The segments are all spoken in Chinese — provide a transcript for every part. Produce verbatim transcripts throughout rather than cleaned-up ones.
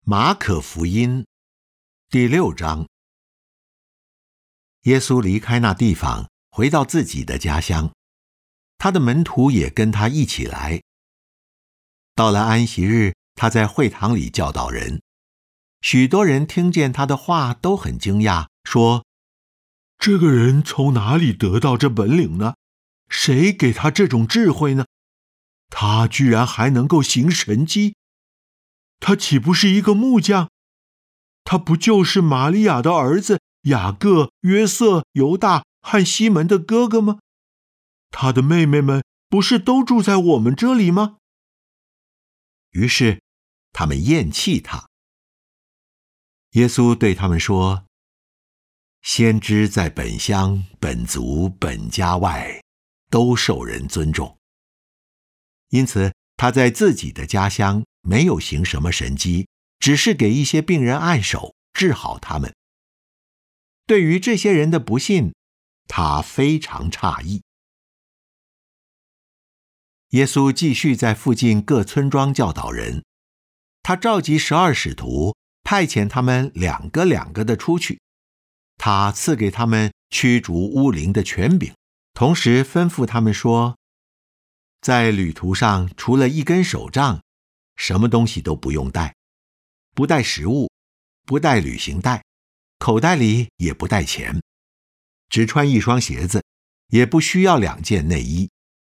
马可福音第六章。耶稣离开那地方，回到自己的家乡，他的门徒也跟他一起来。到了安息日，他在会堂里教导人，许多人听见他的话都很惊讶，说：这个人从哪里得到这本领呢？谁给他这种智慧呢？他居然还能够行神迹，他岂不是一个木匠？他不就是玛利亚的儿子雅各、约瑟、犹大和西门的哥哥吗？他的妹妹们不是都住在我们这里吗？于是他们厌弃他。耶稣对他们说：先知在本乡、本族、本家外都受人尊重，因此他在自己的家乡没有行什么神迹，只是给一些病人按手，治好他们。对于这些人的不信，他非常诧异。耶稣继续在附近各村庄教导人，他召集十二使徒，派遣他们两个两个的出去。他赐给他们驱逐污灵的权柄，同时吩咐他们说，在旅途上除了一根手杖，什么东西都不用带，不带食物，不带旅行袋，口袋里也不带钱，只穿一双鞋子，也不需要两件内衣。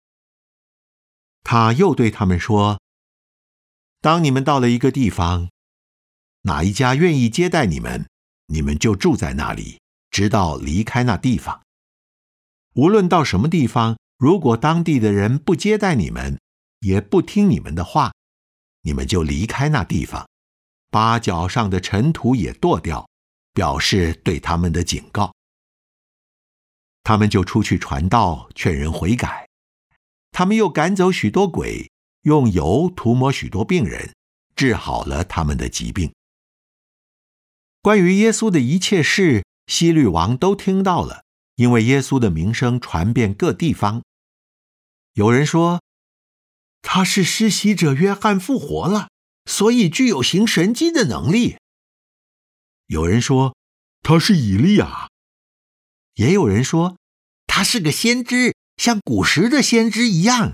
他又对他们说，当你们到了一个地方，哪一家愿意接待你们，你们就住在那里，直到离开那地方。无论到什么地方，如果当地的人不接待你们，也不听你们的话，你们就离开那地方，把脚上的尘土也跺掉，表示对他们的警告。他们就出去传道，劝人悔改。他们又赶走许多鬼，用油涂抹许多病人，治好了他们的疾病。关于耶稣的一切事，希律王都听到了，因为耶稣的名声传遍各地方。有人说，他是施洗者约翰复活了，所以具有行神迹的能力。有人说，他是以利亚。也有人说，他是个先知，像古时的先知一样。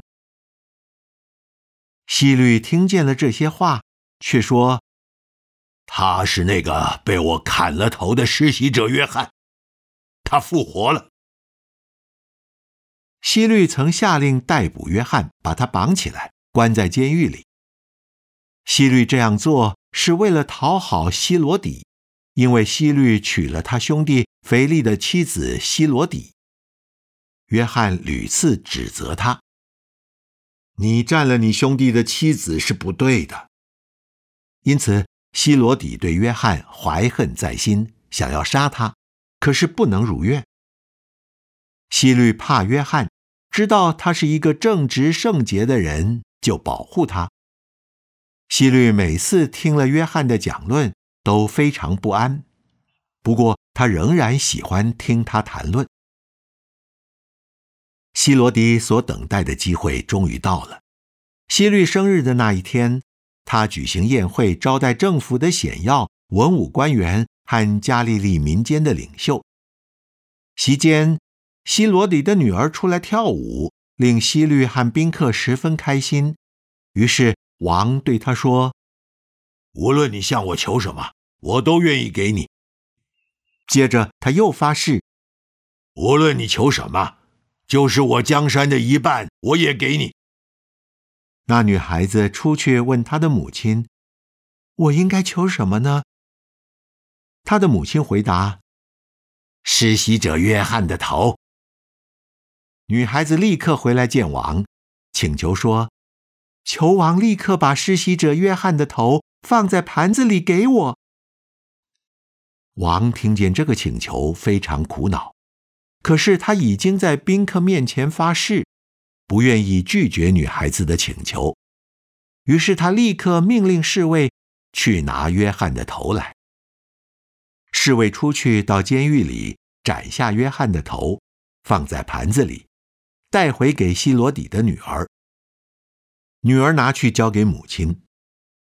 希律听见了这些话，却说，他是那个被我砍了头的施洗者约翰，他复活了。希律曾下令逮捕约翰，把他绑起来，关在监狱里。希律这样做是为了讨好希罗底，因为希律娶了他兄弟腓力的妻子希罗底。约翰屡次指责他，你占了你兄弟的妻子是不对的。因此希罗底对约翰怀恨在心，想要杀他，可是不能如愿。希律怕约翰，知道他是一个正直圣洁的人，就保护他。希律每次听了约翰的讲论，都非常不安，不过他仍然喜欢听他谈论。希罗底所等待的机会终于到了。希律生日的那一天，他举行宴会，招待政府的显要、文武官员和加利利民间的领袖。席间，希罗底的女儿出来跳舞，令希律和宾客十分开心。于是王对他说，无论你向我求什么，我都愿意给你。接着他又发誓，无论你求什么，就是我江山的一半，我也给你。那女孩子出去问她的母亲，我应该求什么呢？她的母亲回答，施洗者约翰的头。女孩子立刻回来见王，请求说，求王立刻把施洗者约翰的头放在盘子里给我。王听见这个请求，非常苦恼，可是他已经在宾客面前发誓，不愿意拒绝女孩子的请求。于是他立刻命令侍卫去拿约翰的头来。侍卫出去到监狱里，斩下约翰的头，放在盘子里，带回给希罗底的女儿。女儿拿去交给母亲。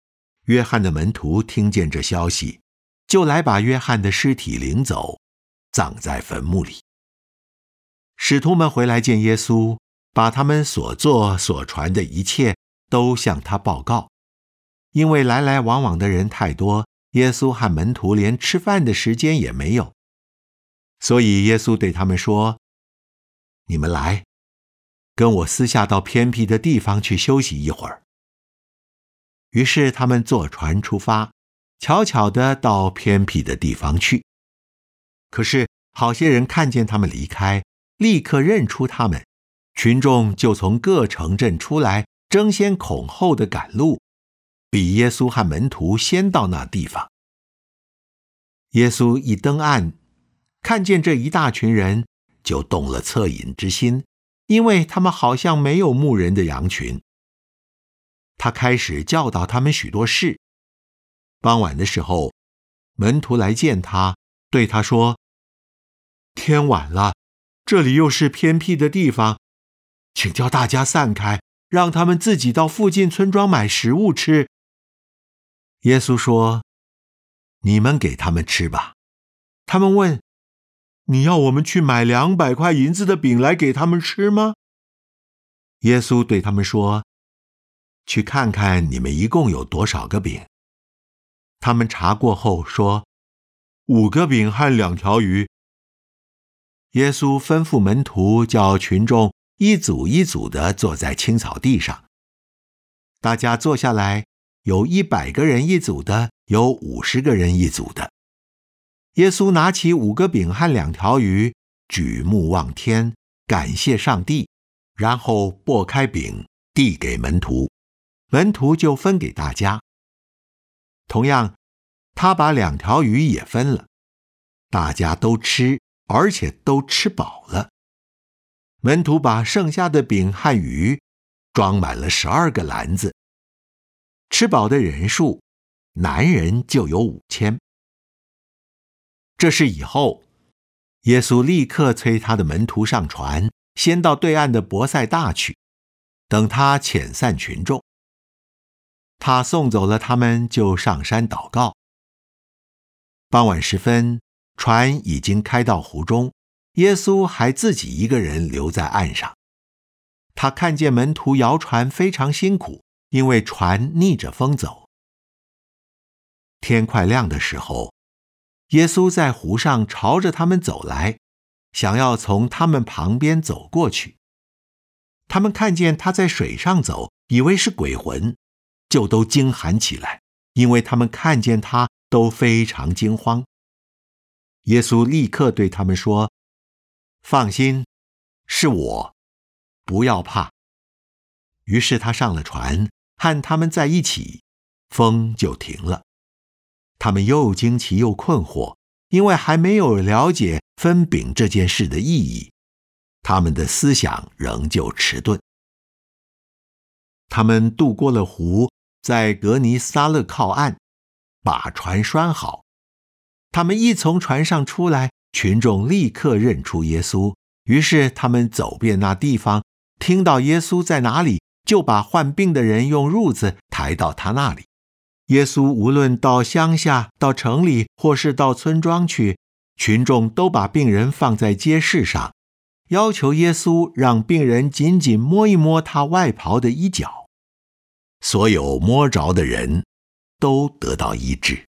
约翰的门徒听见这消息，就来把约翰的尸体领走，葬在坟墓里。使徒们回来见耶稣，把他们所做所传的一切都向他报告。因为来来往往的人太多，耶稣和门徒连吃饭的时间也没有。所以耶稣对他们说：你们来，跟我私下到偏僻的地方去休息一会儿。于是他们坐船出发，悄悄地到偏僻的地方去。可是好些人看见他们离开，立刻认出他们，群众就从各城镇出来，争先恐后地赶路，比耶稣和门徒先到那地方。耶稣一登岸，看见这一大群人，就动了恻隐之心，因为他们好像没有牧人的羊群。他开始教导他们许多事。傍晚的时候，门徒来见他，对他说：天晚了，这里又是偏僻的地方，请叫大家散开，让他们自己到附近村庄买食物吃。耶稣说：你们给他们吃吧。他们问：你要我们去买两百块银子的饼来给他们吃吗？耶稣对他们说：去看看你们一共有多少个饼。他们查过后说：五个饼和两条鱼。耶稣吩咐门徒叫群众一组一组地坐在青草地上。大家坐下来，有一百个人一组的，有五十个人一组的。耶稣拿起五个饼和两条鱼，举目望天，感谢上帝，然后擘开饼，递给门徒，门徒就分给大家。同样，他把两条鱼也分了，大家都吃，而且都吃饱了。门徒把剩下的饼和鱼装满了十二个篮子。吃饱的人数，男人就有五千。这事以后，耶稣立刻催他的门徒上船，先到对岸的伯赛大去，等他遣散群众。他送走了他们，就上山祷告。傍晚时分，船已经开到湖中，耶稣还自己一个人留在岸上。他看见门徒摇船非常辛苦，因为船逆着风走。天快亮的时候，耶稣在湖上朝着他们走来，想要从他们旁边走过去。他们看见他在水上走，以为是鬼魂，就都惊喊起来，因为他们看见他都非常惊慌。耶稣立刻对他们说：放心，是我，不要怕。于是他上了船，和他们在一起，风就停了。他们又惊奇又困惑，因为还没有了解分饼这件事的意义，他们的思想仍旧迟钝。他们渡过了湖，在格尼撒勒靠岸，把船拴好。他们一从船上出来，群众立刻认出耶稣，于是他们走遍那地方，听到耶稣在哪里，就把患病的人用褥子抬到他那里。耶稣无论到乡下、到城里，或是到村庄去，群众都把病人放在街市上，要求耶稣让病人紧紧摸一摸他外袍的衣角。所有摸着的人都得到医治。